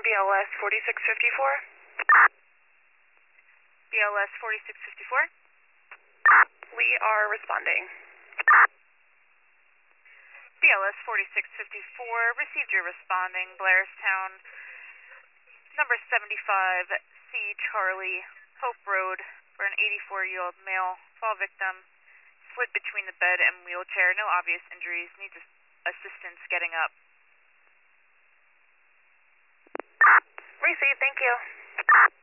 BLS 4654. BLS 4654. We are responding. BLS 4654, received your responding, Blairstown, number 75, C. Charlie, Hope Road, for an 84-year-old male, fall victim, slid between the bed and wheelchair, no obvious injuries, needs assistance getting up. Received, thank you.